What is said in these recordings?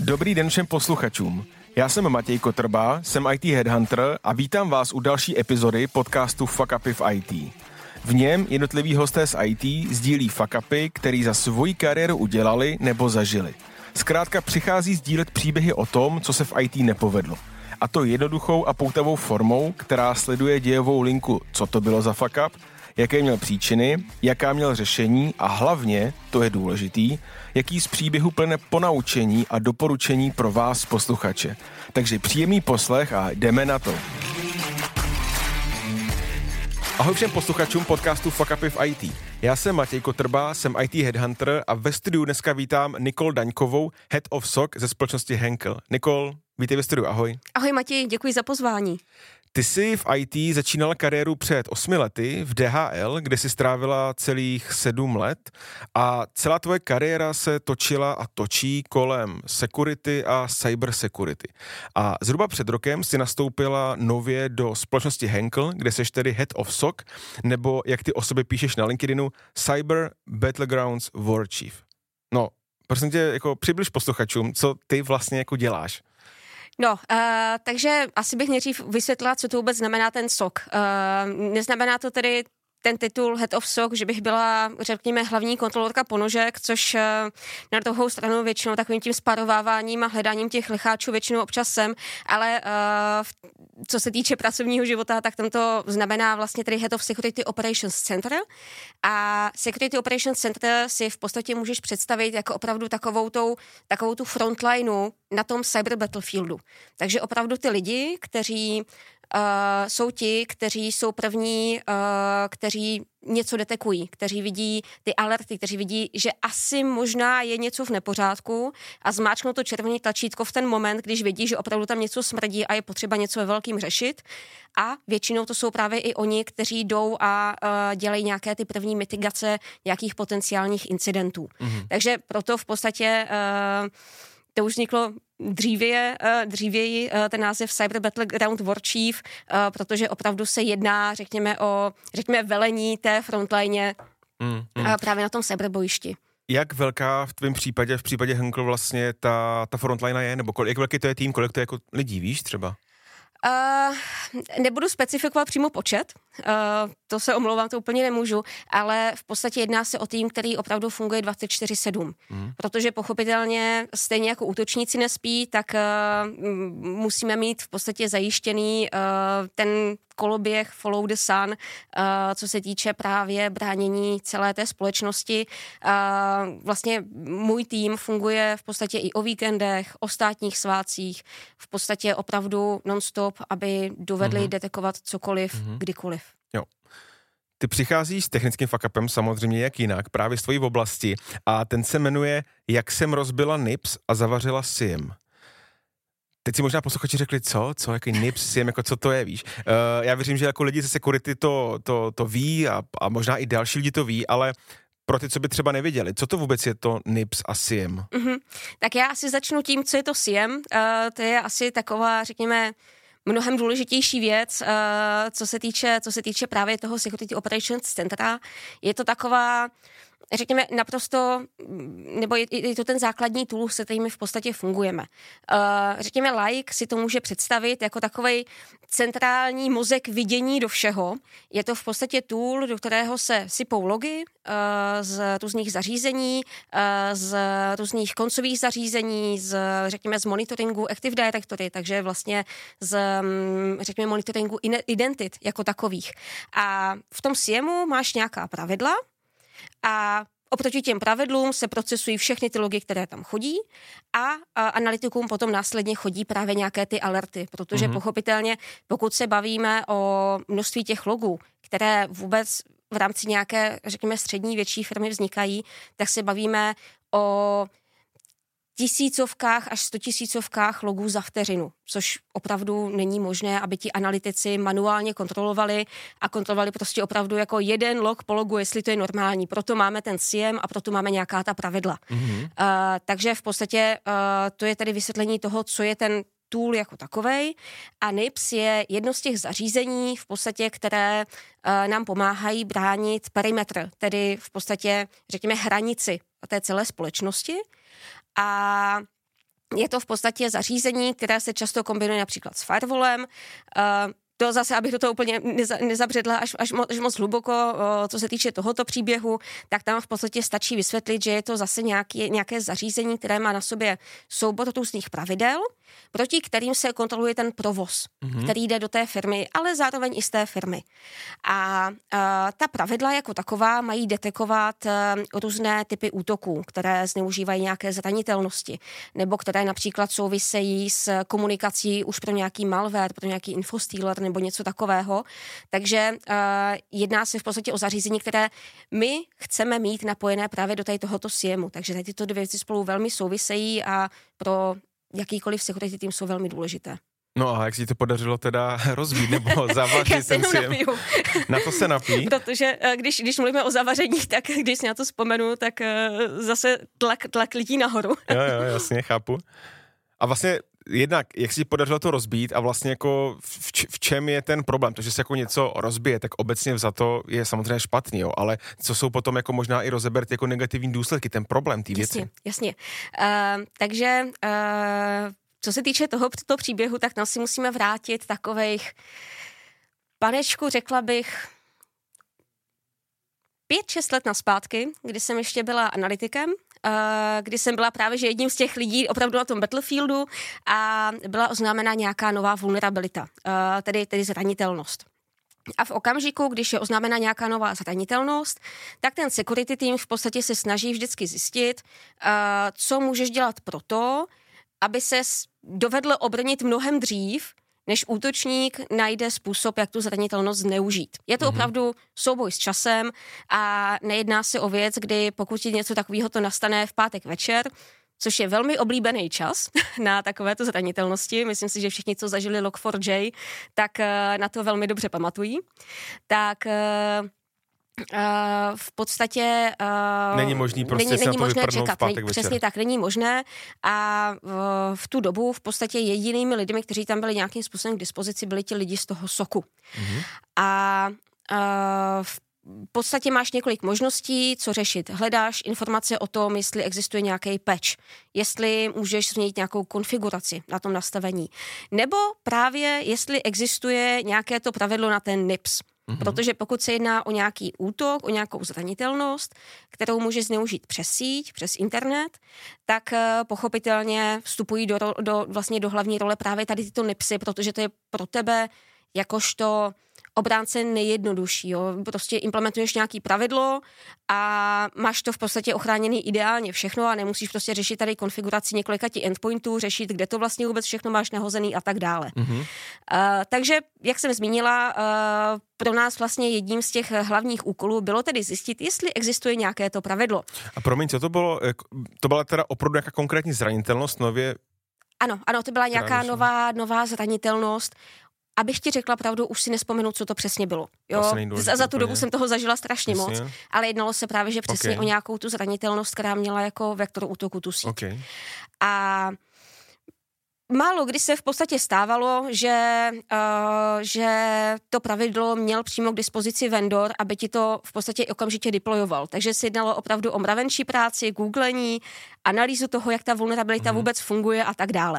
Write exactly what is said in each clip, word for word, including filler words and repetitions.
Dobrý den všem posluchačům. Já jsem Matěj Kotrba, jsem í té headhunter a vítám vás u další epizody podcastu Fuck Upy v í té. V něm jednotliví hosté z í té sdílí fuck upy, který za svoji kariéru udělali nebo zažili. Zkrátka přichází sdílet příběhy o tom, co se v í té nepovedlo. A to jednoduchou a poutavou formou, která sleduje dějovou linku, co to bylo za fuck up, jaké měl příčiny, jaká měl řešení a hlavně, to je důležitý, jaký z příběhu plne ponaučení a doporučení pro vás, posluchače. Takže příjemný poslech a jdeme na to. Ahoj všem posluchačům podcastu Fuck Upy v í té. Já jsem Matěj Kotrba, jsem í té headhunter a ve studiu dneska vítám Nicole Daňkovou, Head of S O C ze společnosti Henkel. Nicole, vítej ve studiu, ahoj. Ahoj Matěj, děkuji za pozvání. Ty jsi v í té začínala kariéru před osmi lety v D H L, kde jsi strávila celých sedm let a celá tvoje kariéra se točila a točí kolem security a cyber security. A zhruba před rokem si nastoupila nově do společnosti Henkel, kde seš tedy Head of S O C, nebo jak ty o sobě píšeš na LinkedInu, Cyber Battlegrounds War Chief. No, prosím tě, jako přibliž posluchačům, co ty vlastně jako děláš. No, uh, takže asi bych nejdřív vysvětlila, co to vůbec znamená ten S O C. Uh, neznamená to tedy ten titul Head of S O C, že bych byla, řekněme, hlavní kontrolorka ponožek, což uh, na druhou stranu většinou takovým tím sparováváním a hledáním těch licháčů většinou občas jsem, ale uh, co se týče pracovního života, tak tam to znamená vlastně tedy Head of Security Operations Center. A Security Operations Center si v podstatě můžeš představit jako opravdu takovou, tou, takovou tu frontlineu na tom cyber battlefieldu. Takže opravdu ty lidi, kteří Uh, jsou ti, kteří jsou první, uh, kteří něco detekují, kteří vidí ty alerty, kteří vidí, že asi možná je něco v nepořádku a zmáčknou to červené tlačítko v ten moment, když vidí, že opravdu tam něco smrdí a je potřeba něco ve velkým řešit. A většinou to jsou právě i oni, kteří jdou a uh, dělají nějaké ty první mitigace nějakých potenciálních incidentů. Mm-hmm. Takže proto v podstatě uh, to už vzniklo dřívěji, dřívěji ten název Cyber Battleground War Chief, protože opravdu se jedná, řekněme, o řekněme, velení té frontline mm, mm. právě na tom cyberbojišti. Jak velká v tvém případě, v případě Henkel vlastně ta, ta frontline je, nebo kolik, jak velký to je tým, kolik to je jako lidí, víš třeba? Uh, nebudu specifikovat přímo počet, uh, to se omlouvám, to úplně nemůžu, ale v podstatě jedná se o tým, který opravdu funguje dvacet čtyři sedm, mm. protože pochopitelně stejně jako útočníci nespí, tak uh, musíme mít v podstatě zajištěný uh, ten koloběh follow the sun, uh, co se týče právě bránění celé té společnosti. Uh, vlastně můj tým funguje v podstatě i o víkendech, o státních svátcích, v podstatě opravdu non-stop, aby dovedli mm-hmm. detekovat cokoliv, mm-hmm. kdykoliv. Jo. Ty přicházíš s technickým fuck upem, samozřejmě jak jinak, právě z tvojí oblasti a ten se jmenuje Jak jsem rozbila N I P S a zavařila S I E M. Teď si možná posluchači řekli, co? Co? Jaký N I P S, S I E M, jako co to je, víš? Uh, já věřím, že jako lidi ze security to, to, to ví a, a možná i další lidi to ví, ale pro ty, co by třeba nevěděli, co to vůbec je to N I P S a S I E M? Mm-hmm. Tak já asi začnu tím, co je to S I E M. Uh, to je asi taková, řekněme, mnohem důležitější věc, uh, co se týče, co se týče právě toho Security Operations Centra. Je to taková, řekněme, naprosto, nebo je, je to ten základní tool, se kterými v podstatě fungujeme. Uh, řekněme, laik si to může představit jako takovej centrální mozek vidění do všeho. Je to v podstatě tool, do kterého se sypou logy uh, z různých zařízení, uh, z různých koncových zařízení, z, řekněme, z monitoringu Active Directory, takže vlastně z, řekněme, monitoringu identit jako takových. A v tom S I E M u máš nějaká pravidla, a oproti těm pravidlům se procesují všechny ty logy, které tam chodí a, a analytikům potom následně chodí právě nějaké ty alerty, protože mm-hmm. pochopitelně, pokud se bavíme o množství těch logů, které vůbec v rámci nějaké, řekněme, střední větší firmy vznikají, tak se bavíme o tisícovkách až stotisícovkách logů za vteřinu, což opravdu není možné, aby ti analytici manuálně kontrolovali a kontrolovali prostě opravdu jako jeden log po logu, jestli to je normální. Proto máme ten S I E M a proto máme nějaká ta pravidla. Mm-hmm. Uh, takže v podstatě uh, to je tedy vysvětlení toho, co je ten tool jako takovej a N I P S je jedno z těch zařízení v podstatě, které uh, nám pomáhají bránit perimetr, tedy v podstatě, řekněme, hranici té celé společnosti. A Je to v podstatě zařízení, které se často kombinuje například s firewallem. Uh, To zase, abych do toho úplně neza, nezabředla až, až, moc, až moc hluboko, o, co se týče tohoto příběhu, tak tam v podstatě stačí vysvětlit, že je to zase nějaký, nějaké zařízení, které má na sobě soubor různých pravidel, proti kterým se kontroluje ten provoz, mm-hmm. který jde do té firmy, ale zároveň i z té firmy. A, a ta pravidla jako taková mají detekovat a, různé typy útoků, které zneužívají nějaké zranitelnosti, nebo které například souvisejí s komunikací už pro nějaký malware, pro nějaký infostealer nebo něco takového. Takže uh, jedná se v podstatě o zařízení, které my chceme mít napojené právě do tady tohoto S I E M u. Takže tady tyto dvě věci spolu velmi souvisejí a pro jakýkoliv security tým jsou velmi důležité. No a jak si to podařilo teda rozbít nebo zavařit ten S I E M? Na to se napí. Protože když, když mluvíme o zavaření, tak když si na to vzpomenu, tak uh, zase tlak, tlak lidí nahoru. Jo, jo, jasně, chápu. A vlastně jednak, jak si podařilo to rozbít a vlastně jako v, v čem je ten problém? To, že se jako něco rozbije, tak obecně vzato je samozřejmě špatný, jo, ale co jsou potom jako možná i rozebert jako negativní důsledky, ten problém té věci? Jasně, jasně. Uh, takže uh, co se týče toho, toho příběhu, tak nám si musíme vrátit takovejch, panečku, řekla bych, pět, šest let naspátky, kdy jsem ještě byla analytikem, kdy jsem byla právě že jedním z těch lidí opravdu na tom battlefieldu a byla oznámena nějaká nová vulnerabilita, tedy, tedy zranitelnost. A v okamžiku, když je oznámena nějaká nová zranitelnost, tak ten security tým v podstatě se snaží vždycky zjistit, co můžeš dělat pro to, aby ses dovedl obrnit mnohem dřív, než útočník najde způsob, jak tu zranitelnost zneužít. Je to mm-hmm. opravdu souboj s časem a nejedná se o věc, kdy pokud ti něco takového to nastane v pátek večer, což je velmi oblíbený čas na takovéto zranitelnosti. Myslím si, že všichni, co zažili log four j, tak na to velmi dobře pamatují. Tak Uh, v podstatě uh, není možný prostě není, se není na to možné vyprdnout čekat, v pátek není, večer. Přesně tak, není možné a uh, v tu dobu v podstatě jedinými lidmi, kteří tam byli nějakým způsobem k dispozici, byli ti lidi z toho soku. Mm-hmm. A uh, v podstatě máš několik možností, co řešit. Hledáš informace o tom, jestli existuje nějaký patch, jestli můžeš změnit nějakou konfiguraci na tom nastavení, nebo právě jestli existuje nějaké to pravidlo na ten N I P S. Mm-hmm. Protože pokud se jedná o nějaký útok, o nějakou zranitelnost, kterou může zneužít přes síť, přes internet, tak uh, pochopitelně vstupují do, do, vlastně do hlavní role právě tady tyto N I P S y, protože to je pro tebe jakožto obránce nejjednodušší. Jo. Prostě implementuješ nějaký pravidlo a máš to v podstatě ochráněný ideálně všechno a nemusíš prostě řešit tady konfiguraci několika ti endpointů, řešit, kde to vlastně vůbec všechno máš nahozený a tak dále. Mm-hmm. Uh, takže, jak jsem zmínila, uh, pro nás vlastně jedním z těch hlavních úkolů bylo tedy zjistit, jestli existuje nějaké to pravidlo. A promiň, co to bylo? To byla teda opravdu nějaká konkrétní zranitelnost nově? Ano, ano, to byla nějaká nová, nová zranitelnost. Abych ti řekla pravdu, už si nespomenu, co to přesně bylo. Jo? Za, za tu dobu jsem toho zažila strašně Jasně. moc, ale jednalo se právě, že přesně okay. o nějakou tu zranitelnost, která měla jako vektor útoku tu síť. Okay. A málo kdy se v podstatě stávalo, že, uh, že to pravidlo měl přímo k dispozici vendor, aby ti to v podstatě okamžitě deployoval. Takže se jednalo opravdu o mravenčí práci, googlení, analýzu toho, jak ta vulnerabilita mm. vůbec funguje a tak dále.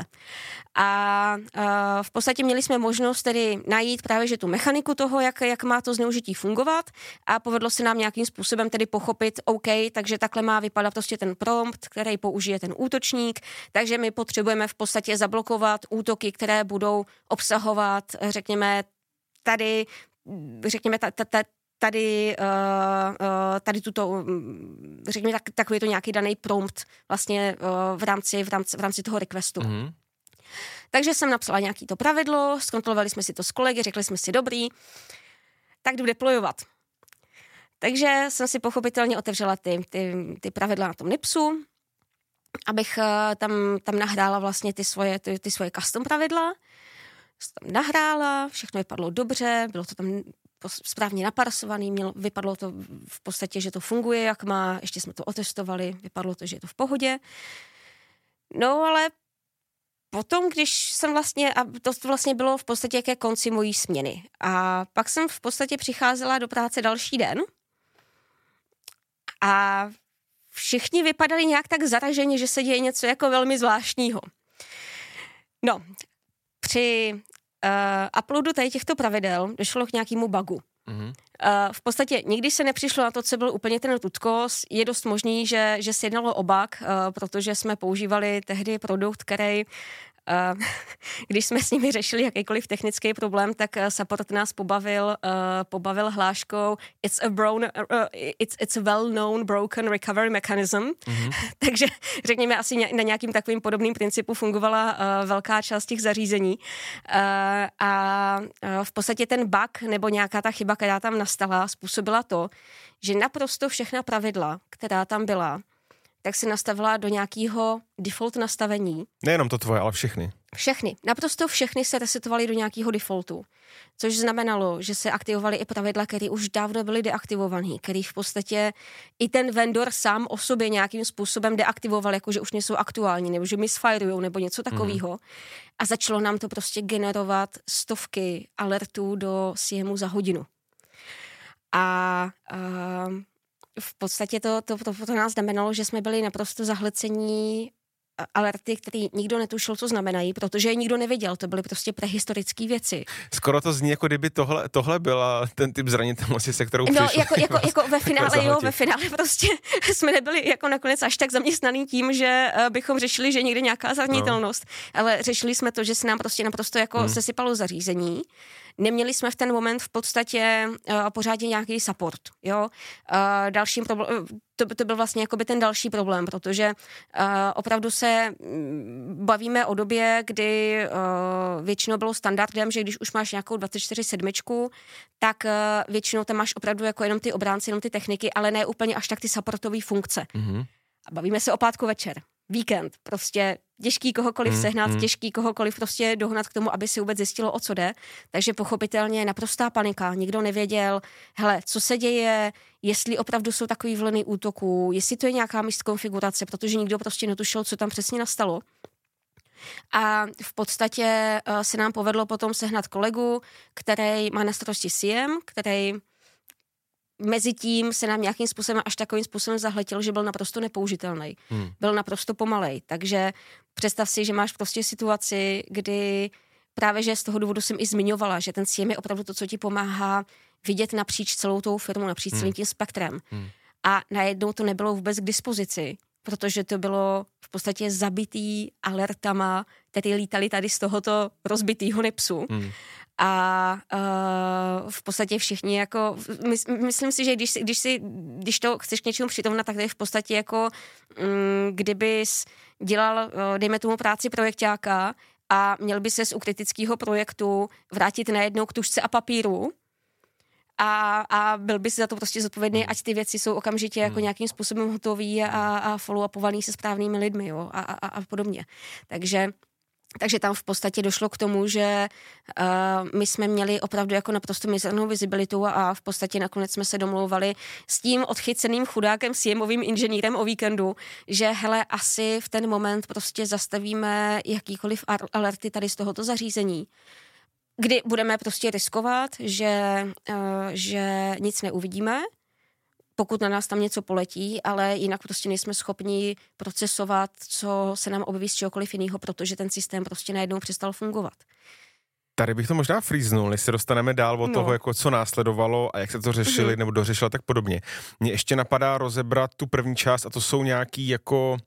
A uh, v podstatě měli jsme možnost tedy najít právě že tu mechaniku toho, jak, jak má to zneužití fungovat a povedlo se nám nějakým způsobem tedy pochopit, OK, takže takhle má vypadat prostě ten prompt, který použije ten útočník, takže my potřebujeme v podstatě zablokovat útoky, které budou obsahovat, řekněme, tady, řekněme, ta, ta, ta, tady, uh, uh, tady tuto, řekněme, tak, takový to nějaký daný prompt vlastně uh, v, rámci, v, rámci, v rámci toho requestu. Mm-hmm. Takže jsem napsala nějaký to pravidlo, zkontrolovali jsme si to s kolegy, řekli jsme si dobrý, tak jdu deployovat. Takže jsem si pochopitelně otevřela ty, ty, ty pravidla na tom N I P S u, abych uh, tam, tam nahrála vlastně ty svoje, ty, ty svoje custom pravidla. Jsem tam nahrála, všechno vypadlo dobře, bylo to tam správně naparsovaný, mělo, vypadlo to v podstatě, že to funguje, jak má, ještě jsme to otestovali, vypadlo to, že je to v pohodě. No ale potom, když jsem vlastně, a to vlastně bylo v podstatě ke konci mojí směny. A pak jsem v podstatě přicházela do práce další den a všichni vypadali nějak tak zaraženě, že se děje něco jako velmi zvláštního. No, při uh, uploadu tady těchto pravidel došlo k nějakému bugu. Mm-hmm. Uh, v podstatě nikdy se nepřišlo na to, co byl úplně ten tutkos. Je dost možný, že, že se jednalo o bug, uh, protože jsme používali tehdy produkt, který Uh, když jsme s nimi řešili jakýkoliv technický problém, tak uh, support nás pobavil, uh, pobavil hláškou it's a, brown, uh, it's, it's a well-known broken recovery mechanism. Mm-hmm. Takže řekněme, asi na nějakým takovým podobným principu fungovala uh, velká část těch zařízení. Uh, a uh, v podstatě ten bug nebo nějaká ta chyba, která tam nastala, způsobila to, že naprosto všechna pravidla, která tam byla, tak se nastavila do nějakého default nastavení. Nejenom to tvoje, ale všechny. Všechny. Naprosto všechny se resetovaly do nějakého defaultu. Což znamenalo, že se aktivovaly i pravidla, které už dávno byly deaktivované, který v podstatě i ten vendor sám o sobě nějakým způsobem deaktivoval, jakože už nejsou aktuální, nebo že misfirujou, nebo něco takového. Mm. A začalo nám to prostě generovat stovky alertů do C M U za hodinu. A... Uh, v podstatě to, to, to, to nás znamenalo, že jsme byli naprosto zahlcení alerty, který nikdo netušil, co znamenají, protože je nikdo nevěděl. To byly prostě prehistorické věci. Skoro to zní, jako kdyby tohle, tohle byla ten typ zranitelnosti, se kterou no, přišli. Jako, jako, jako ve finále, jo, ve finále prostě jsme nebyli jako nakonec až tak zaměstnaný tím, že bychom řešili, že někde nějaká zranitelnost, no. Ale řešili jsme to, že se nám prostě naprosto jako hmm. sesypalo zařízení. Neměli jsme v ten moment v podstatě uh, pořádně nějaký support, jo. Uh, dalším problém, to, to byl vlastně jakoby ten další problém, protože uh, opravdu se bavíme o době, kdy uh, většinou bylo standardem, že když už máš nějakou dvacet čtyři sedm, tak uh, většinou tam máš opravdu jako jenom ty obránci, jenom ty techniky, ale ne úplně až tak ty supportové funkce. Mm-hmm. A bavíme se o pátku večer. Víkend, prostě těžký kohokoliv mm, sehnat, mm. těžký kohokoliv prostě dohnat k tomu, aby si vůbec zjistilo, o co jde. Takže pochopitelně naprostá panika, nikdo nevěděl, hele, co se děje, jestli opravdu jsou takový vlny útoků, jestli to je nějaká miskonfigurace, protože nikdo prostě netušil, co tam přesně nastalo. A v podstatě uh, se nám povedlo potom sehnat kolegu, který má na starosti C M, který Mezitím se nám nějakým způsobem až takovým způsobem zahletěl, že byl naprosto nepoužitelný. Hmm. Byl naprosto pomalej. Takže představ si, že máš prostě situaci, kdy právě, že z toho důvodu jsem i zmiňovala, že ten C M je opravdu to, co ti pomáhá vidět napříč celou tou firmu, napříč hmm. celým tím spektrem. Hmm. A najednou to nebylo vůbec k dispozici, protože to bylo v podstatě zabitý alertama, které lítali tady z tohoto rozbitýho NIPSu. Hmm. A uh, v podstatě všichni jako, mys, myslím si, že když, když, si, když to chceš k něčemu přirovnat, tak to je v podstatě jako, um, kdybys dělal, uh, dejme tomu práci projekťáka a měl by ses u kritického projektu vrátit najednou k tužce a papíru a, a byl by si za to prostě zodpovědný, ať ty věci jsou okamžitě jako nějakým způsobem hotový a, a follow-upovaný se správnými lidmi, jo, a, a, a podobně. Takže Takže tam v podstatě došlo k tomu, že uh, my jsme měli opravdu jako naprosto mizernou vizibilitu a v podstatě nakonec jsme se domlouvali s tím odchyceným chudákem CMovým inženýrem o víkendu, že hele, asi v ten moment prostě zastavíme jakýkoliv alerty tady z tohoto zařízení, kdy budeme prostě riskovat, že, uh, že nic neuvidíme, pokud na nás tam něco poletí, ale jinak prostě nejsme schopni procesovat, co se nám objeví z čehokoliv jiného, protože ten systém prostě najednou přestal fungovat. Tady bych to možná frýznul, než se dostaneme dál od no. toho, jako co následovalo a jak se to řešili mm-hmm. nebo dořešilo tak podobně. Mně ještě napadá rozebrat tu první část a to jsou nějaký jako...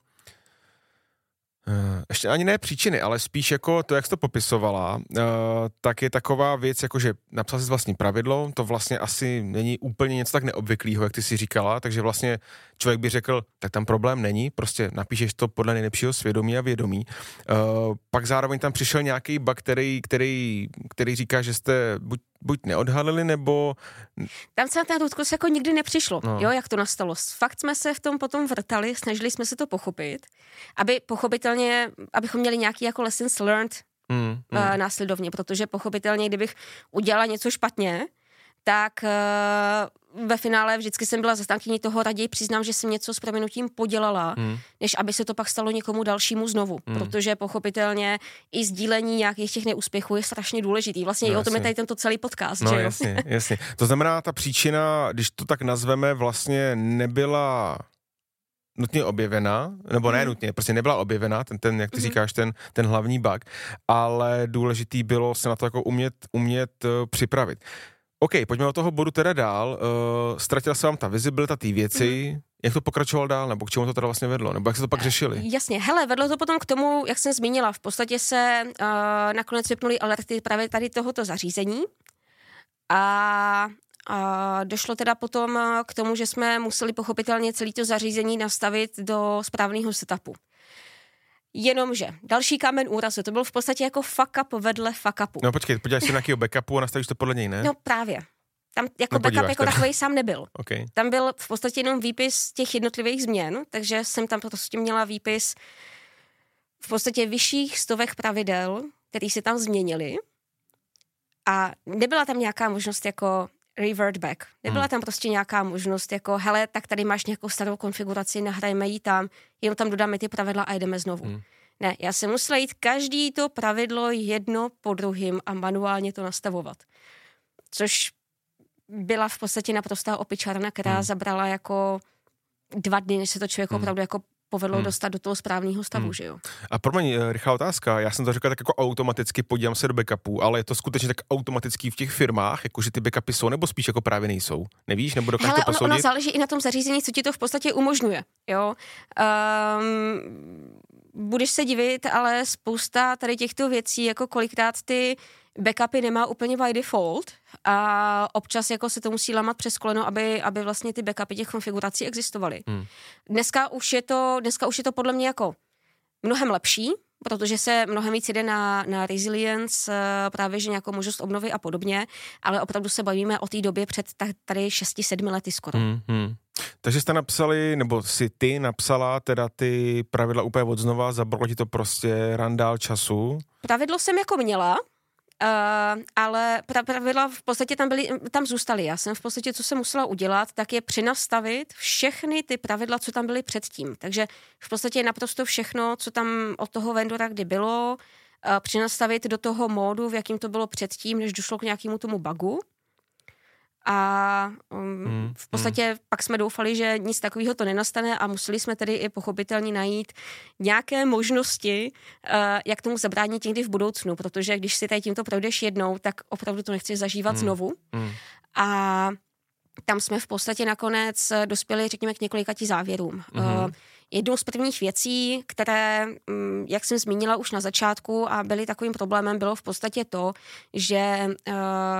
Uh, ještě ani ne příčiny, ale spíš jako to, jak jsi to popisovala, uh, tak je taková věc, jako že napsal jsi vlastní pravidlo, to vlastně asi není úplně něco tak neobvyklého, jak ty si říkala, takže vlastně člověk by řekl, tak tam problém není, prostě napíšeš to podle nejlepšího svědomí a vědomí. Uh, pak zároveň tam přišel nějaký bug, který, který, který říká, že jste buď buď neodhalili, nebo... Tam se na ten růdkus jako nikdy nepřišlo, no. jo, jak to nastalo. Fakt jsme se v tom potom vrtali, snažili jsme se to pochopit, aby pochopitelně, abychom měli nějaký jako lessons learned mm, mm. Uh, následovně, protože pochopitelně, kdybych udělala něco špatně, tak uh, ve finále vždycky jsem byla zastánkyní toho, raději přiznám, že jsem něco s prominutím podělala, hmm. než aby se to pak stalo někomu dalšímu znovu, hmm. protože pochopitelně i sdílení nějakých těch neúspěchů je strašně důležitý. Vlastně no, i o tom je tady tento celý podcast, no, že jo? jasně, jasně. To znamená, ta příčina, když to tak nazveme, vlastně nebyla nutně objevena, nebo ne nutně, prostě nebyla objevena, ten, ten jak ty mm. říkáš, ten, ten hlavní bug, ale důležitý bylo se na to jako umět, umět uh, připravit. OK, pojďme od toho bodu teda dál. Uh, ztratila se vám ta vizibilita té věci, mm. jak to pokračovalo dál, nebo k čemu to teda vlastně vedlo, nebo jak se to pak řešili? Jasně, hele, vedlo to potom k tomu, jak jsem zmínila, v podstatě se uh, nakonec vypnuly alerty právě tady tohoto zařízení a uh, došlo teda potom k tomu, že jsme museli pochopitelně celé to zařízení nastavit do správného setupu. Jenomže další kámen úrazu, to byl v podstatě jako fuck up vedle fuck upu. No počkej, podíváš si na nějakého backupu a nastavíš to podle něj, ne? No právě. Tam jako no, backup jako takový sám nebyl. Okay. Tam byl v podstatě jenom výpis těch jednotlivých změn, takže jsem tam prostě měla výpis v podstatě vyšších stovek pravidel, které se tam změnily a nebyla tam nějaká možnost jako revert back. Nebyla hmm. tam prostě nějaká možnost jako, hele, tak tady máš nějakou starou konfiguraci, nahrajme ji tam, jenom tam dodáme ty pravidla a jdeme znovu. Hmm. Ne, já jsem musela jít každý to pravidlo jedno po druhým a manuálně to nastavovat. Což byla v podstatě naprostá opičárna, která hmm. zabrala jako dva dny, než se to člověk hmm. opravdu jako povedlo hmm. dostat do toho správného stavu, hmm. že jo. A promiň, rychlá otázka, já jsem to řekl tak jako automaticky podívám se do backupů, ale je to skutečně tak automatický v těch firmách, jakože ty backupy jsou, nebo spíš jako právě nejsou? Nevíš, nebo dokážeš to posoudit? Hele, ono záleží i na tom zařízení, co ti to v podstatě umožňuje, jo. Um, budeš se divit, ale spousta tady těchto věcí, jako kolikrát ty backupy nemá úplně by default a občas jako se to musí lamat přes koleno, aby, aby vlastně ty backupy těch konfigurací existovaly. Hmm. Dneska už je to, dneska už je to podle mě jako mnohem lepší, protože se mnohem víc jde na, na resilience, právě že nějakou možnost obnovy a podobně, ale opravdu se bavíme o té době před tady šesti sedmi lety skoro. Hmm, hmm. Takže jste napsali, nebo si ty napsala teda ty pravidla úplně od znova, zabralo ti to prostě randál času? Pravidlo jsem jako měla, Uh, ale pravidla v podstatě tam byly, tam zůstaly. Já jsem v podstatě, co jsem musela udělat, tak je přenastavit všechny ty pravidla, co tam byly předtím. Takže v podstatě naprosto všechno, co tam od toho vendora kdy bylo, uh, přenastavit do toho módu, v jakým to bylo předtím, než došlo k nějakému tomu bugu. A um, hmm, v podstatě hmm. pak jsme doufali, že nic takového to nenastane a museli jsme tedy i pochopitelně najít nějaké možnosti, uh, jak tomu zabránit někdy v budoucnu, protože když si tady tímto projdeš jednou, tak opravdu to nechceš zažívat hmm. znovu. Hmm. A tam jsme v podstatě nakonec dospěli, řekněme, k několika tí závěrům. Hmm. Uh, jednou z prvních věcí, které, um, jak jsem zmínila už na začátku a byly takovým problémem, bylo v podstatě to, že uh,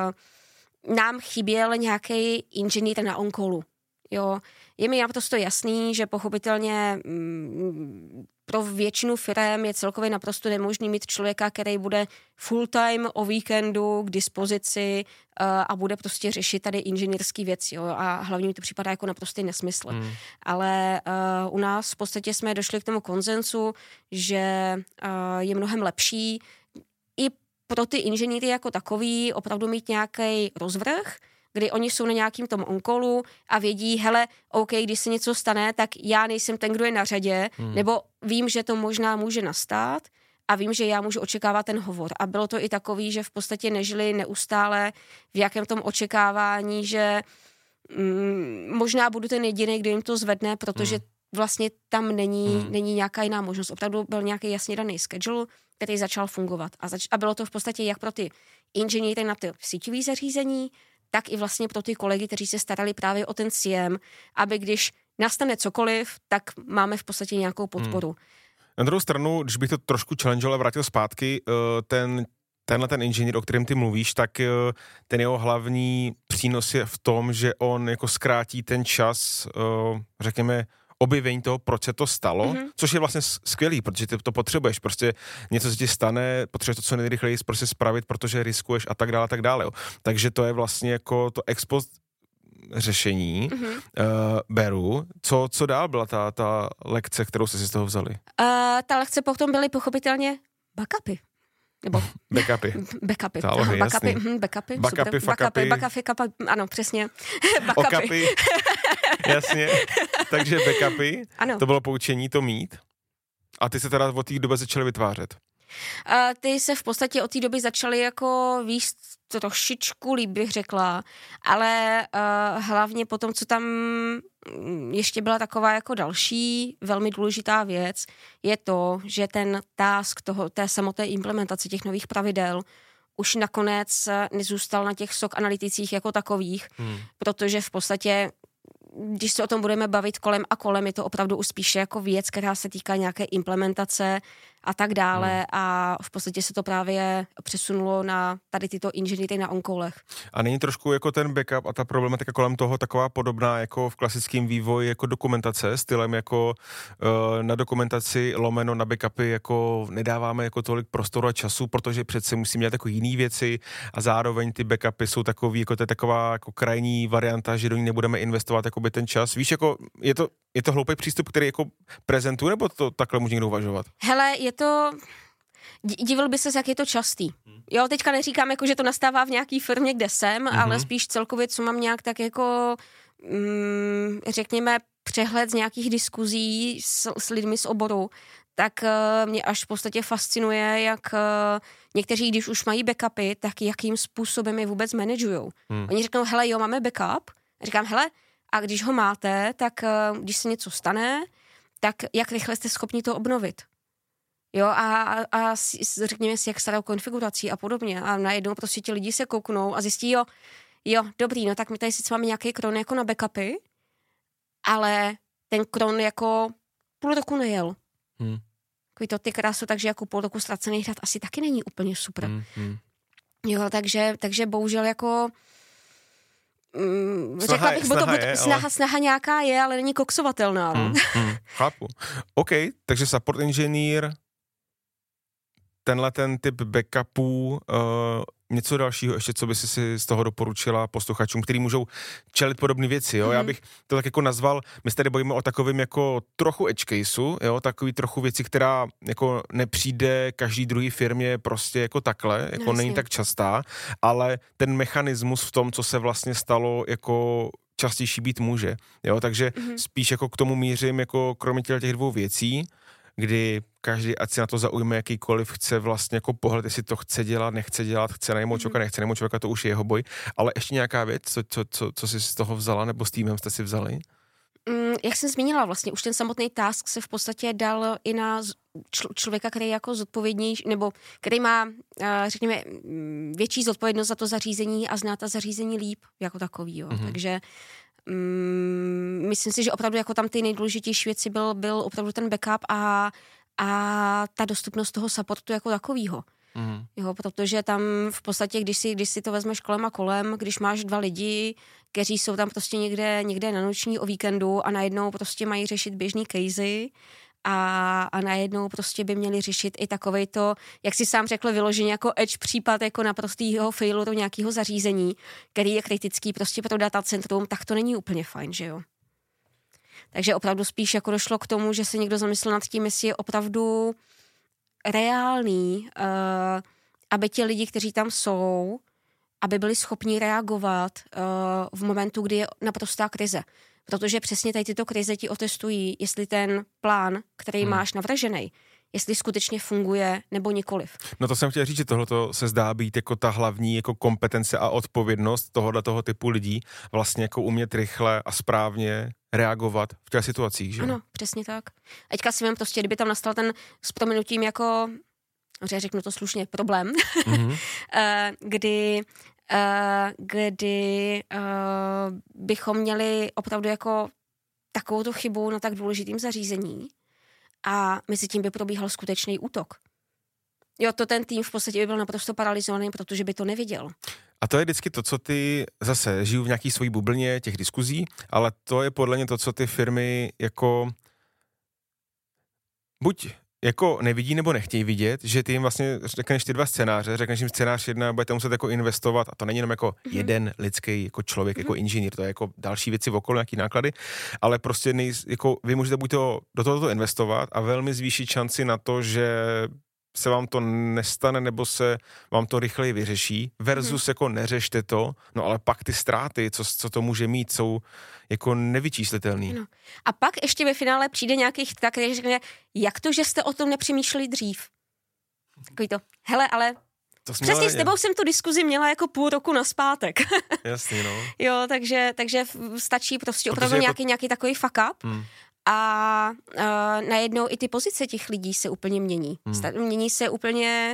nám chyběl nějaký inženýr na on-callu. Jo. Je mi naprosto jasný, že pochopitelně mm, pro většinu firem je celkově naprosto nemožný mít člověka, který bude full time o víkendu k dispozici uh, a bude prostě řešit tady inženýrský věci. Jo. A hlavně mi to připadá jako naprostý nesmysl. Hmm. Ale uh, u nás v podstatě jsme došli k tomu konsenzu, že uh, je mnohem lepší i pro ty inženýry jako takový opravdu mít nějaký rozvrh, kdy oni jsou na nějakým tom on-callu a vědí, hele, OK, když se něco stane, tak já nejsem ten, kdo je na řadě, hmm. nebo vím, že to možná může nastat a vím, že já můžu očekávat ten hovor. A bylo to i takový, že v podstatě nežili neustále v jakém tom očekávání, že mm, možná budu ten jediný, kdo jim to zvedne, protože hmm. vlastně tam není, hmm. není nějaká jiná možnost. Opravdu byl nějaký jasně daný schedule, který začal fungovat. A, zač- a bylo to v podstatě jak pro ty inženýry na ty síťové zařízení, tak i vlastně pro ty kolegy, kteří se starali právě o ten C M, aby když nastane cokoliv, tak máme v podstatě nějakou podporu. Hmm. Na druhou stranu, když bych to trošku challengeoval a vrátil zpátky, ten, tenhle ten inženýr, o kterém ty mluvíš, tak ten jeho hlavní přínos je v tom, že on jako zkrátí ten čas, řekněme, objevení toho, proč se to stalo, mm-hmm. což je vlastně skvělý, protože ty to potřebuješ, prostě něco se ti stane, potřebuješ to co nejrychleji prostě spravit, protože riskuješ a tak dále, a tak dále. Jo. Takže to je vlastně jako to ex post řešení. Mm-hmm. Uh, beru. Co, co dál byla ta, ta lekce, kterou jste si z toho vzali? Uh, ta lekce potom byly pochopitelně backupy. Nebo backupy. Backupy. Zálohy, backupy, hm, backupy. Backupy, fuckupy. Backupy, backupy, ano, přesně. Backupy. Jasně. Takže backupy. Ano. To bylo poučení to mít. A ty se teda od té doby začaly vytvářet. A ty se v podstatě od té doby začaly jako víc trošičku líp, bych řekla, ale uh, hlavně potom, co tam ještě byla taková jako další velmi důležitá věc, je to, že ten task toho, té samotné implementace těch nových pravidel už nakonec nezůstal na těch S O C analyticích jako takových, hmm. protože v podstatě když se o tom budeme bavit kolem a kolem, je to opravdu už spíše jako věc, která se týká nějaké implementace a tak dále hmm. a v podstatě se to právě přesunulo na tady tyto inženýry na onkolech. A není trošku jako ten backup a ta problematika kolem toho taková podobná jako v klasickém vývoji jako dokumentace, stylem jako uh, na dokumentaci lomeno na backupy jako nedáváme jako tolik prostoru a času, protože přece musíme dělat jako jiný věci a zároveň ty backupy jsou takový, jako to je taková jako krajní varianta, že do ní nebudeme investovat jako by ten čas. Víš, jako je to, je to hloupý přístup, který jako prezentuje, nebo to takhle může někdo uvažovat? Hele, je to... Divil by ses, jak je to častý. Jo, teďka neříkám, jako, že to nastává v nějaký firmě, kde jsem, mm-hmm. ale spíš celkově, co mám nějak tak jako, mm, řekněme, přehled z nějakých diskuzí s, s lidmi z oboru, tak uh, mě až v podstatě fascinuje, jak uh, někteří, když už mají backupy, tak jakým způsobem je vůbec manažujou. Mm. Oni řeknou, hele, jo, máme backup. A říkám, hele, a když ho máte, tak uh, když se něco stane, tak jak rychle jste schopni to obnovit. Jo, a, a, a řekněme si, jak starou konfigurací a podobně. A najednou prostě ti lidi se kouknou a zjistí, jo, jo, dobrý, no tak my tady sice máme nějaký kron jako na backupy, ale ten kron jako půl roku nejel. Hmm. Takový to ty krásu, takže jako půl roku ztracený hrad asi taky není úplně super. Hmm, hmm. Jo, takže, takže bohužel jako Mm, snaha řekla bych, je, bo to, snaha, bo to, je, snaha, ale... snaha nějaká je, ale není koksovatelná. No? Hmm, hmm, chápu. OK, takže support engineer, tenhle ten typ backupů, uh, něco dalšího ještě, co by si si z toho doporučila posluchačům, který můžou čelit podobné věci, jo? Mm. Já bych to tak jako nazval, my se tady bojíme o takovým jako trochu edge caseu, jo? Takový trochu věci, která jako nepřijde každý druhý firmě prostě jako takhle, jako no, není tak častá, ale ten mechanismus v tom, co se vlastně stalo, jako častější být může, jo? Takže mm. spíš jako k tomu mířím, jako kromě těch dvou věcí, kdy každý, ať si na to zaujme jakýkoliv, chce vlastně jako pohled, jestli to chce dělat, nechce dělat, chce najmout člověka, nechce najmout člověka, to už je jeho boj. Ale ještě nějaká věc, co, co, co, co jsi z toho vzala, nebo s týmem jste si vzali? Mm, jak jsem zmínila, vlastně už ten samotný task se v podstatě dal i na čl- člověka, který je jako zodpovědnější, nebo který má, uh, řekněme, větší zodpovědnost za to zařízení a zná ta zařízení líp jako takový, jo. Mm-hmm. Takže Mm, myslím si, že opravdu jako tam ty nejdůležitější věci byl, byl opravdu ten backup a, a ta dostupnost toho supportu jako takovýho. Mm. Jo, protože tam v podstatě, když si, když si to vezmeš kolem a kolem, když máš dva lidi, kteří jsou tam prostě někde, někde na noční o víkendu a najednou prostě mají řešit běžný casey a, a najednou prostě by měli řešit i takovej to, jak si sám řekl, vyloženě jako edge případ jako naprostýho failu do nějakého zařízení, který je kritický prostě pro datacentrum, tak to není úplně fajn, že jo. Takže opravdu spíš jako došlo k tomu, že se někdo zamyslel nad tím, jestli je opravdu reálný, uh, aby ti lidi, kteří tam jsou, aby byli schopni reagovat uh, v momentu, kdy je naprostá krize. Protože přesně tady tyto krize ti otestují, jestli ten plán, který hmm. máš navržený, jestli skutečně funguje nebo nikoliv. No to jsem chtěl říct, že tohleto se zdá být jako ta hlavní jako kompetence a odpovědnost tohohle toho typu lidí, vlastně jako umět rychle a správně reagovat v těch situacích, že? Ano, přesně tak. A teďka si vím prostě, kdyby tam nastal ten s prominutím jako, řeknu to slušně, problém, mm-hmm. kdy Uh, kdy uh, bychom měli opravdu jako takovou tu chybu na tak důležitým zařízení a mezi tím by probíhal skutečný útok. Jo, to ten tým v podstatě by byl naprosto paralizovaný, protože by to neviděl. A to je vždycky to, co ty zase žiju v nějaký svojí bublině těch diskuzí, ale to je podle mě to, co ty firmy jako buď jako nevidí nebo nechtějí vidět, že ty jim vlastně řekneš ty dva scénáře, řekneš jim scénář jedna, budete muset jako investovat a to není jenom jako mm-hmm. jeden lidský jako člověk, mm-hmm. jako inženýr, to je jako další věci okolo, nějaký náklady, ale prostě nej, jako vy můžete buď to, do tohoto investovat a velmi zvýšit šanci na to, že se vám to nestane nebo se vám to rychleji vyřeší versus mm-hmm. jako neřešte to, no ale pak ty ztráty, co, co to může mít, jsou jako nevyčíslitelný. No. A pak ještě ve finále přijde nějaký chyták, který řekne, jak to, že jste o tom nepřemýšleli dřív? Takový to, hele, ale to přesně s tebou jsem tu diskuzi měla jako půl roku naspátek. Jasně, no. Jo, takže, takže stačí prostě opravdu nějaký, to... nějaký takový fuck up. Hmm. A uh, najednou i ty pozice těch lidí se úplně mění. Hmm. Mění se úplně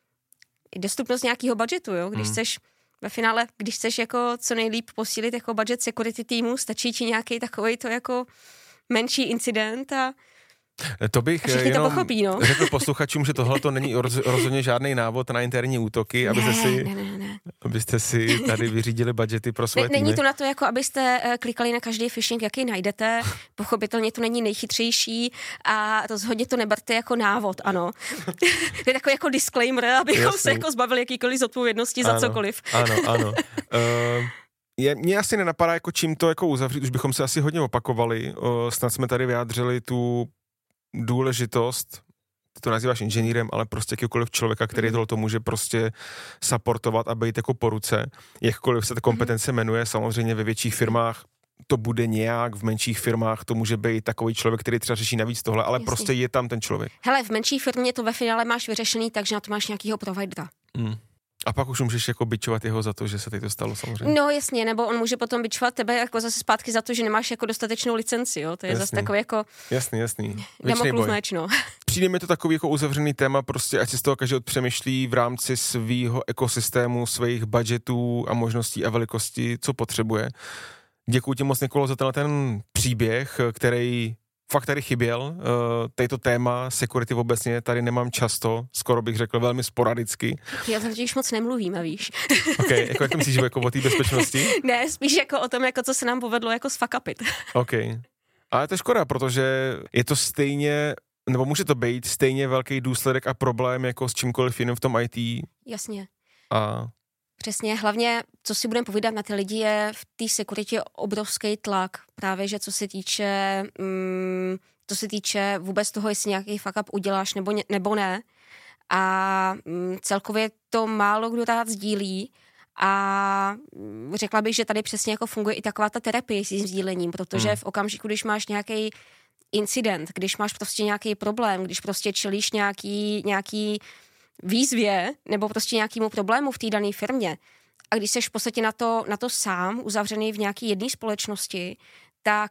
i dostupnost nějakého budgetu, jo, když hmm. chceš ve finále, když chceš jako co nejlíp posílit jako budget security týmu, stačí ti nějaký takový to jako menší incident a to bych jenom to pochopí, no. řekl posluchačům, že tohle to není roz, rozhodně žádný návod na interní útoky, abyste, ne, si, ne, ne, ne. abyste si tady vyřídili budgety pro svoje ne, týmy. Není to na to, jako abyste klikali na každý phishing, jaký najdete. Pochopitelně to není nejchytřejší a rozhodně to neberte jako návod, ano. To je takový jako disclaimer, abychom Jasný. se jako zbavili jakýkoliv zodpovědnosti ano, za cokoliv. Ano, ano. uh... Je, mě asi nenapadá, jako čím to jako uzavřít, už bychom se asi hodně opakovali, o, snad jsme tady vyjádřili tu důležitost, ty to nazýváš inženýrem, ale prostě jakýkoliv člověka, který tohleto může prostě supportovat a být jako po ruce, jakkoliv se ta kompetence jmenuje, samozřejmě ve větších firmách to bude nějak, v menších firmách to může být takový člověk, který třeba řeší navíc tohle, ale Jasně. prostě je tam ten člověk. Hele, v menší firmě to ve finále máš vyřešený, takže na to máš nějakýho providera. Hmm. A pak už můžeš jako bičovat jeho za to, že se teď to stalo samozřejmě. No jasně, nebo on může potom bičovat tebe jako zase zpátky za to, že nemáš jako dostatečnou licenci, jo. To je jasný. Zase takový jako... Jasný, jasný. Damoklův meč, no. Přijde mi to takový jako uzavřený téma, prostě ať si z toho každý odpřemýšlí v rámci svýho ekosystému, svých budgetů a možností a velikosti, co potřebuje. Děkuji ti moc, Nikolo, za tenhle ten příběh, který fakt tady chyběl. Tejto téma security obecně tady nemám často, skoro bych řekl velmi sporadicky. Já tam totiž moc nemluvíme, víš. Ok, jako jak to myslíš, jako o té bezpečnosti? Ne, spíš jako o tom, jako co se nám povedlo jako sfakapit. Ok. Ale to je škoda, protože je to stejně, nebo může to být stejně velký důsledek a problém jako s čímkoliv jiným v tom í té. Jasně. A... Přesně, hlavně, co si budeme povídat na ty lidi, je v té sekuritě obrovský tlak. Právě, že co se týče, mm, co se týče vůbec toho, jestli nějaký fuck up uděláš nebo, ne, nebo ne. A mm, celkově to málo kdo rád sdílí. A řekla bych, že tady přesně jako funguje i taková ta terapie s tím sdílením, protože v okamžiku, když máš nějaký incident, když máš prostě nějaký problém, když prostě čelíš nějaký, nějaký výzvě nebo prostě nějakému problému v té dané firmě a když jsi v podstatě na to, na to sám uzavřený v nějaké jedné společnosti, tak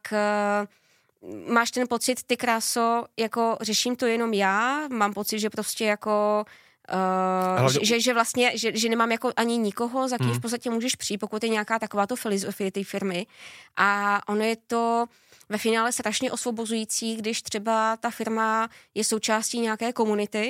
uh, máš ten pocit, ty kráso, jako řeším to jenom já, mám pocit, že prostě jako Uh, hlavně... že, že vlastně, že, že nemám jako ani nikoho, za kým hmm. v podstatě můžeš přijít, pokud je nějaká takováto filozofie té firmy. A ono je to ve finále strašně osvobozující, když třeba ta firma je součástí nějaké komunity,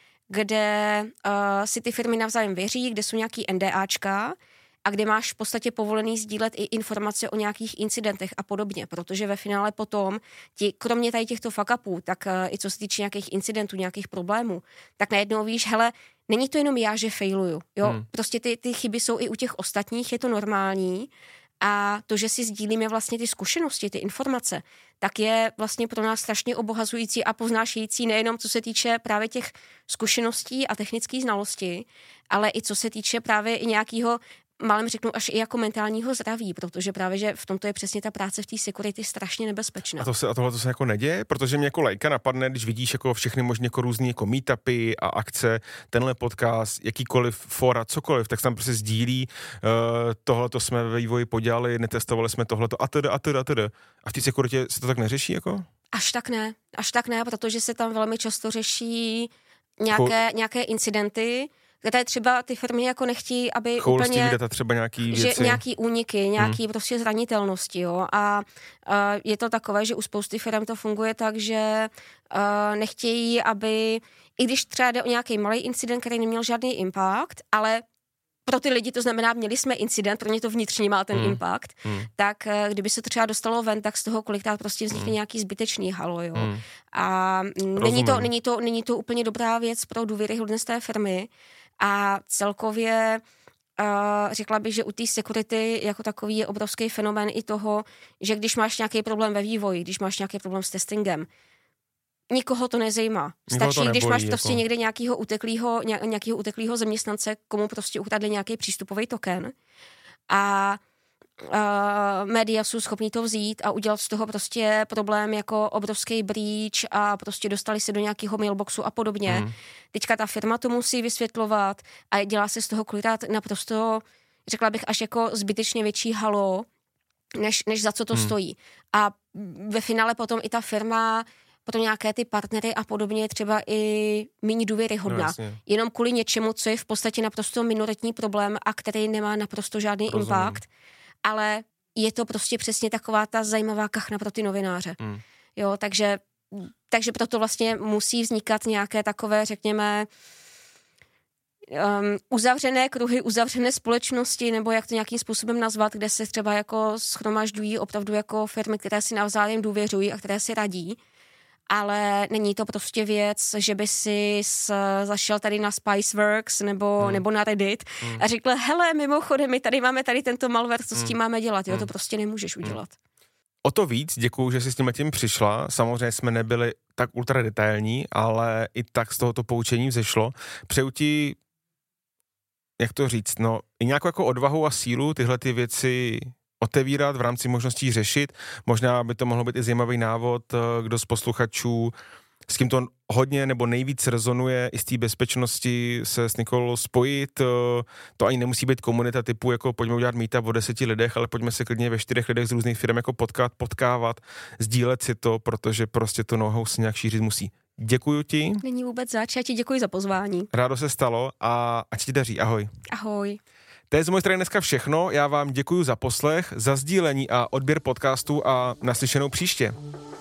kde uh, si ty firmy navzájem věří, kde jsou nějaký NDAčka a kde máš v podstatě povolený sdílet i informace o nějakých incidentech a podobně, protože ve finále potom ti, kromě tady těchto fuck upů, tak uh, i co se týče nějakých incidentů, nějakých problémů, tak najednou víš, hele, není to jenom já, že failuju, jo, hmm. prostě ty, ty chyby jsou i u těch ostatních, je to normální a to, že si sdílíme vlastně ty zkušenosti, ty informace, tak je vlastně pro nás strašně obohazující a poznášející nejenom co se týče právě těch zkušeností a technické znalosti, ale i co se týče právě i nějakého, málem řeknu, až i jako mentálního zdraví, protože právě, že v tomto je přesně ta práce v té security strašně nebezpečná. A, to se, a tohle to se jako neděje? Protože mě jako lajka napadne, když vidíš jako všechny možně jako různý jako meetupy a akce, tenhle podcast, jakýkoliv fora, cokoliv, tak se tam prostě sdílí, uh, tohle to jsme ve vývoji podělali, netestovali jsme tohleto a teda a teda a teda. A v té sekuritě se to tak neřeší jako? Až tak ne, až tak ne, protože se tam velmi často řeší nějaké, Ko... nějaké incidenty, kde třeba ty firmy jako nechtí, aby Choulství, úplně... Data třeba nějaký věci. Že nějaký úniky, nějaký hmm. prostě zranitelnosti, jo. A uh, je to takové, že u spousty firm to funguje tak, že uh, nechtějí, aby, i když třeba jde o nějaký malý incident, který neměl žádný impact, ale pro ty lidi to znamená, měli jsme incident, pro ně to vnitřně má ten hmm. impact, hmm. tak uh, kdyby se to třeba dostalo ven, tak z toho kolikrát prostě vznikne hmm. nějaký zbytečný halo, jo. Hmm. A není to, není, to, není to úplně dobrá věc pro důvěryhodnost té firmy. A celkově uh, řekla bych, že u té security jako takový je obrovský fenomén i toho, že když máš nějaký problém ve vývoji, když máš nějaký problém s testingem, nikoho to nezajímá. Stačí, to nebojí, když máš prostě jako... někde nějakýho uteklýho, nějakýho uteklýho zaměstnance, komu prostě ukradli nějaký přístupový token. A Uh, média jsou schopní to vzít a udělat z toho prostě problém jako obrovský breach a prostě dostali se do nějakého mailboxu a podobně. Mm. Teďka ta firma to musí vysvětlovat a dělá se z toho kolikrát naprosto, řekla bych, až jako zbytečně větší halo, než, než za co to mm. stojí. A ve finále potom i ta firma potom nějaké ty partnery a podobně třeba i méně důvěryhodná. No, jenom kvůli něčemu, co je v podstatě naprosto minoritní problém a který nemá naprosto žádný Rozumím. impact. Ale je to prostě přesně taková ta zajímavá kachna pro ty novináře. Mm. Jo, takže, takže proto vlastně musí vznikat nějaké takové, řekněme, um, uzavřené kruhy, uzavřené společnosti, nebo jak to nějakým způsobem nazvat, kde se třeba jako shromažďují opravdu jako firmy, které si navzájem důvěřují a které si radí. Ale není to prostě věc, že by si s, zašel tady na Spiceworks nebo, hmm. nebo na Reddit hmm. a řekl, hele, mimochodem, my tady máme tady tento malware, co hmm. s tím máme dělat? Jo, to prostě nemůžeš udělat. O to víc děkuju, že jsi s tím tím přišla. Samozřejmě jsme nebyli tak ultra detailní, ale i tak z tohoto poučení vzešlo. Přeju ti, jak to říct, no, i nějakou jako odvahu a sílu tyhle ty věci otevírat v rámci možností řešit. Možná by to mohlo být i zajímavý návod, kdo z posluchačů, s kým to hodně nebo nejvíc rezonuje i z té bezpečnosti se s Nikolou spojit. To ani nemusí být komunita typu, jako pojďme udělat meetup o deseti lidech, ale pojďme se klidně ve čtyřech lidech z různých firm jako potkat, potkávat, sdílet si to, protože prostě to know-how se nějak šířit musí. Děkuju ti. Není vůbec zač, já ti děkuji za pozvání. Rádo se stalo a ať ti daří. Ahoj. Ahoj. To je z mojej strany dneska všechno. Já vám děkuji za poslech, za sdílení a odběr podcastu a naslyšenou příště.